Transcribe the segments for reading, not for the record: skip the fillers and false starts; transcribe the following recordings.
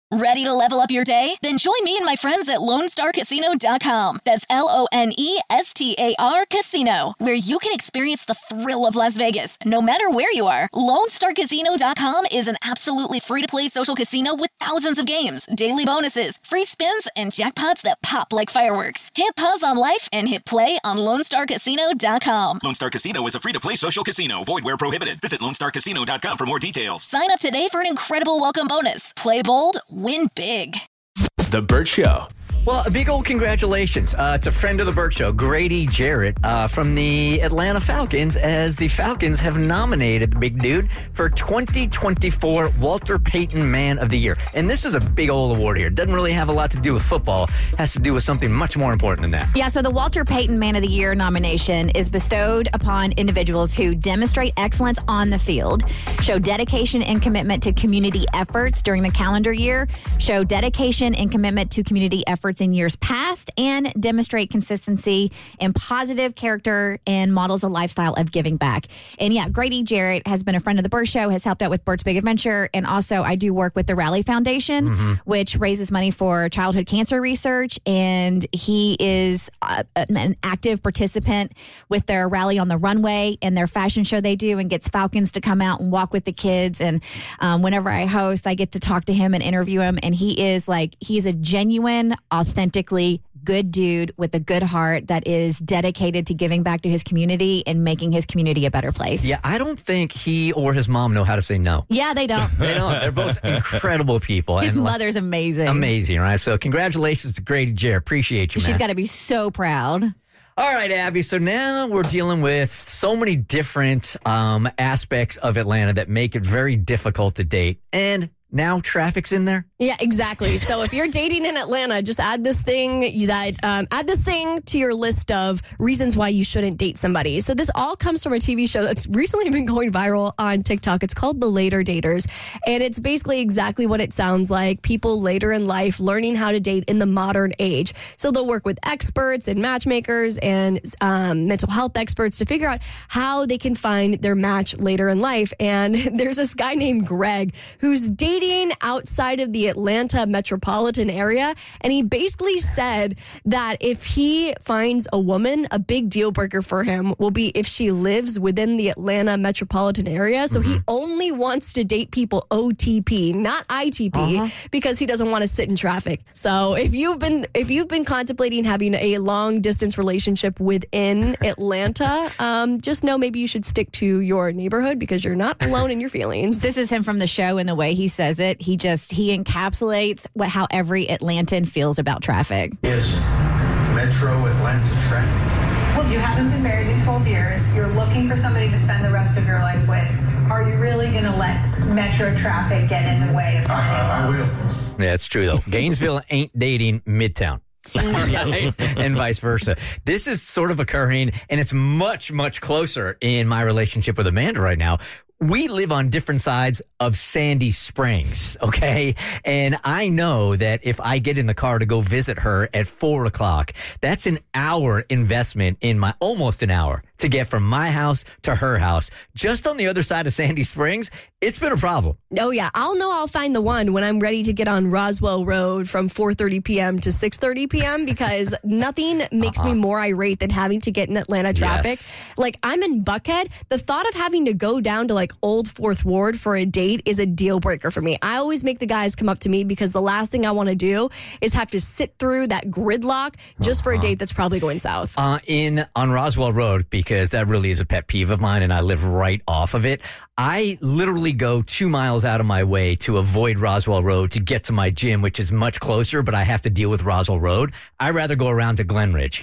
Ready to level up your day? Then join me and my friends at LoneStarCasino.com. That's LONESTAR Casino, where you can experience the thrill of Las Vegas, no matter where you are. LoneStarCasino.com is an absolutely free-to-play social casino with thousands of games, daily bonuses, free spins, and jackpots that pop like fireworks. Hit pause on life and hit play on LoneStarCasino.com. Lone Star Casino is a free-to-play social casino. Void where prohibited. Visit LoneStarCasino.com for more details. Sign up today for an incredible welcome bonus. Play bold, win big. The Burt Show. Well, a big old congratulations to a friend of the Burt Show, Grady Jarrett from the Atlanta Falcons, as the Falcons have nominated the big dude for 2024 Walter Payton Man of the Year. And this is a big old award here. It doesn't really have a lot to do with football. It has to do with something much more important than that. Yeah, so the Walter Payton Man of the Year nomination is bestowed upon individuals who demonstrate excellence on the field, show dedication and commitment to community efforts during the calendar year, show dedication and commitment to community efforts in years past, and demonstrate consistency and positive character and models a lifestyle of giving back. And yeah, Grady Jarrett has been a friend of the Burt Show, has helped out with Burt's Big Adventure, and also I do work with the Rally Foundation, which raises money for childhood cancer research, and he is an active participant with their Rally on the Runway and their fashion show they do, and gets Falcons to come out and walk with the kids. And whenever I host, I get to talk to him and interview him, and he's a genuine, authentically good dude with a good heart that is dedicated to giving back to his community and making his community a better place. Yeah, I don't think he or his mom know how to say no. Yeah, they don't. They don't. They're both incredible people. His mother's amazing. Amazing, right? So congratulations to Grady Jarrett. Appreciate you, man. She's got to be so proud. All right, Abby. So now we're dealing with so many different aspects of Atlanta that make it very difficult to date. And now traffic's in there. Yeah, exactly. So if you're dating in Atlanta, just add this thing to your list of reasons why you shouldn't date somebody. So this all comes from a TV show that's recently been going viral on TikTok. It's called The Later Daters, and it's basically exactly what it sounds like. People later in life learning how to date in the modern age. So they'll work with experts and matchmakers and mental health experts to figure out how they can find their match later in life. And there's this guy named Greg who's dating outside of the Atlanta metropolitan area, and he basically said that if he finds a woman, a big deal breaker for him will be if she lives within the Atlanta metropolitan area. So he only wants to date people OTP, not ITP, because he doesn't want to sit in traffic. So if you've been contemplating having a long distance relationship within Atlanta, just know maybe you should stick to your neighborhood because you're not alone in your feelings. This is him from the show, and the way he says it, he encapsulates how every Atlantan feels about traffic. Is Metro Atlanta traffic? Well, you haven't been married in 12 years. You're looking for somebody to spend the rest of your life with. Are you really going to let Metro traffic get in the way of finding love? I will. Yeah, it's true, though. Gainesville ain't dating Midtown. Right? And vice versa. This is sort of occurring, and it's much, much closer in my relationship with Amanda right now. We live on different sides of Sandy Springs, okay? And I know that if I get in the car to go visit her at 4 o'clock, that's an hour investment almost an hour to get from my house to her house. Just on the other side of Sandy Springs, it's been a problem. Oh, yeah. I'll find the one when I'm ready to get on Roswell Road from 4:30 p.m. to 6:30 p.m. because nothing makes me more irate than having to get in Atlanta traffic. Yes. Like, I'm in Buckhead. The thought of having to go down to, Old Fourth Ward for a date is a deal breaker for me. I always make the guys come up to me because the last thing I want to do is have to sit through that gridlock just for a date that's probably going south. On Roswell Road, because that really is a pet peeve of mine and I live right off of it, I literally go 2 miles out of my way to avoid Roswell Road to get to my gym, which is much closer, but I have to deal with Roswell Road. I'd rather go around to Glen Ridge.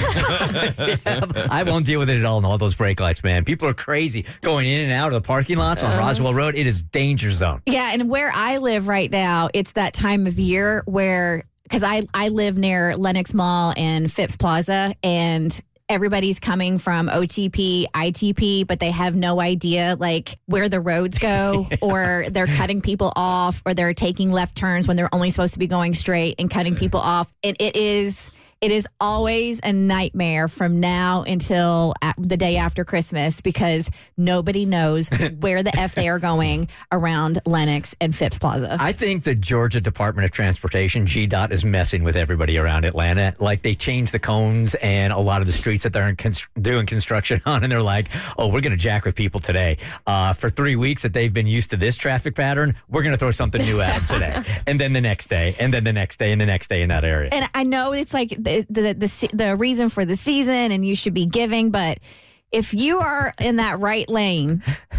I won't deal with it at all in all those brake lights, man. People are crazy going in and out of the parking lots on Roswell Road. It is danger zone. Yeah, and where I live right now, it's that time of year where, because I live near Lenox Mall and Phipps Plaza, and everybody's coming from OTP, ITP, but they have no idea where the roads go, or they're cutting people off, or they're taking left turns when they're only supposed to be going straight and cutting people off. And It is always a nightmare from now until the day after Christmas because nobody knows where the F they are going around Lenox and Phipps Plaza. I think the Georgia Department of Transportation, GDOT, is messing with everybody around Atlanta. Like, they changed the cones and a lot of the streets that they're doing construction on, and they're like, oh, we're going to jack with people today. For 3 weeks that they've been used to this traffic pattern, we're going to throw something new at them today. And then the next day, and then the next day, and the next day in that area. And I know it's like the reason for the season and you should be giving, but if you are in that right lane,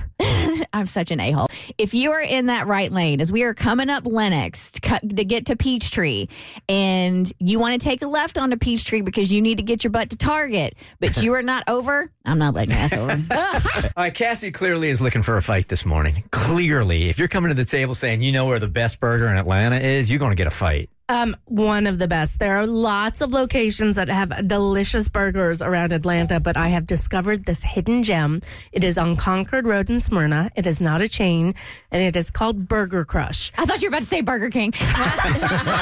I'm such an a-hole. If you are in that right lane, as we are coming up Lenox to get to Peachtree, and you want to take a left onto Peachtree because you need to get your butt to Target, but you are not over, I'm not letting your ass over. All right, Cassie clearly is looking for a fight this morning. Clearly. If you're coming to the table saying you know where the best burger in Atlanta is, you're going to get a fight. One of the best. There are lots of locations that have delicious burgers around Atlanta, but I have discovered this hidden gem. It is on Concord Road in Smyrna. It is not a chain, and it is called Burger Crush. I thought you were about to say Burger King. What's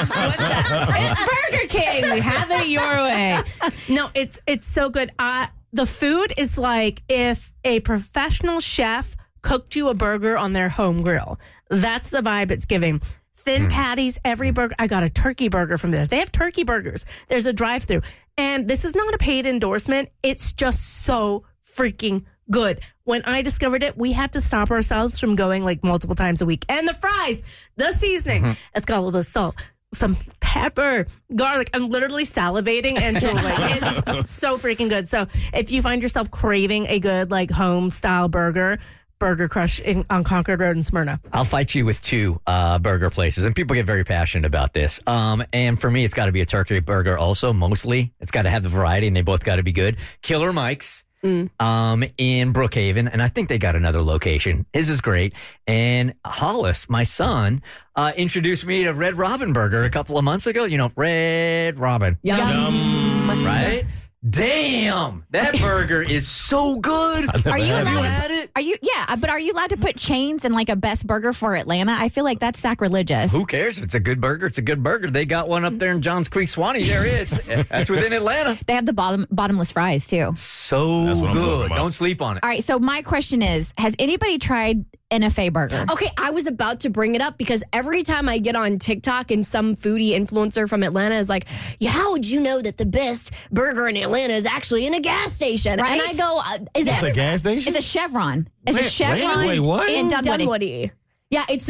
that? It's Burger King. Have it your way. No, it's so good. The food is like if a professional chef cooked you a burger on their home grill. That's the vibe it's giving. Thin patties, every burger. I got a turkey burger from there. They have turkey burgers. There's a drive-thru. And this is not a paid endorsement. It's just so freaking good. When I discovered it, we had to stop ourselves from going like multiple times a week. And the fries, the seasoning, it's got a little bit of salt, some pepper, garlic. I'm literally salivating and drooling. It's so freaking good. So if you find yourself craving a good like home-style burger Crush on Concord Road in Smyrna. I'll fight you with two burger places, and people get very passionate about this. And for me, it's got to be a turkey burger also, mostly. It's got to have the variety, and they both got to be good. Killer Mike's in Brookhaven, and I think they got another location. His is great. And Hollis, my son, introduced me to Red Robin Burger a couple of months ago. You know, Red Robin. Yum. Right? Damn, that burger is so good. Have you had it? But are you allowed to put chains in like a best burger for Atlanta? I feel like that's sacrilegious. Who cares? If it's a good burger, it's a good burger. They got one up there in Johns Creek, Swanee area. That's within Atlanta. They have the bottomless fries too. So good. Don't sleep on it. All right, so my question is, has anybody tried NFA burger? Okay, I was about to bring it up because every time I get on TikTok and some foodie influencer from Atlanta is like, yeah, how would you know that the best burger in Atlanta is actually in a gas station? Right? And I go, It's a gas station? It's a Chevron. It's a Chevron wait, what? in Dunwoody. Dunwoody. Yeah, it's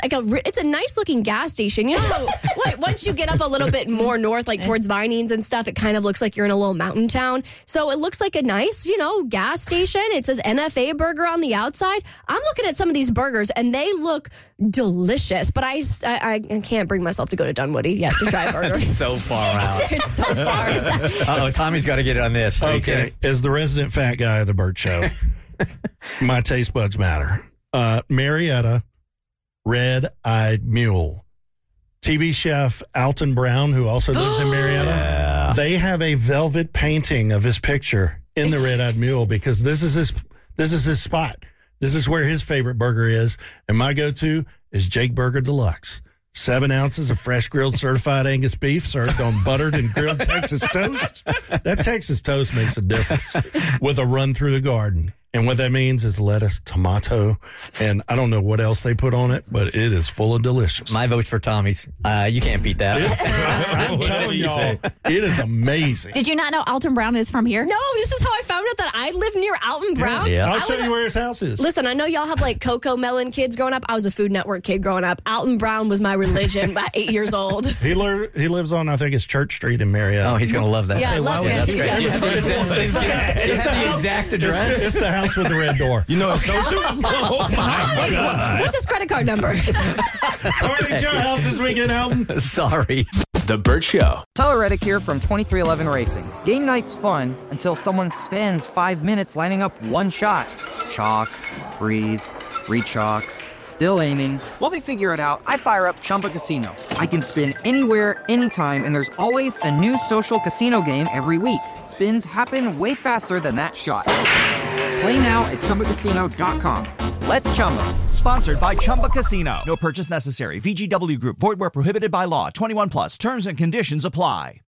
a nice looking gas station. You know, once you get up a little bit more north, like towards Vinings and stuff, it kind of looks like you're in a little mountain town. So it looks like a nice, gas station. It says NFA burger on the outside. I'm looking at some of these burgers and they look delicious, but I can't bring myself to go to Dunwoody yet to try a burger. It's so far out. It's so far. Tommy's got to get on this. Okay, as the resident fat guy of the Burt Show, my taste buds matter. Marietta Red-Eyed Mule. TV chef Alton Brown, who also lives in Marietta, they have a velvet painting of his picture in the Red-Eyed Mule because this is his spot. This is where his favorite burger is, and my go-to is Jake Burger Deluxe. 7 ounces of fresh grilled certified Angus beef served on buttered and grilled Texas toast. That Texas toast makes a difference with a run through the garden. And what that means is lettuce, tomato, and I don't know what else they put on it, but it is full of delicious. My vote's for Tommy's. You can't beat that. I'm telling y'all, it is amazing. Did you not know Alton Brown is from here? No, this is how I found out that I live near Alton Brown. Yeah. I'll show you where his house is. Listen, I know y'all have like Cocoa Melon kids growing up. I was a Food Network kid growing up. Alton Brown was my religion at 8 years old. He lives on, I think it's Church Street in Marietta. Oh, he's going to love that. Yeah, I love it. That's great. Yeah. Just the exact address. It's the house with the red door. You know it's social? Oh, my God. What's his credit card number? Party at your house this weekend, Alton. Sorry. The Burt Show. Tyler Reddick here from 2311 Racing. Game night's fun until someone spends 5 minutes lining up one shot. Chalk, breathe, re-chalk, still aiming. While they figure it out, I fire up Chumba Casino. I can spin anywhere, anytime, and there's always a new social casino game every week. Spins happen way faster than that shot. Play now at ChumbaCasino.com. Let's Chumba. Sponsored by Chumba Casino. No purchase necessary. VGW Group. Void where prohibited by law. 21 plus. Terms and conditions apply.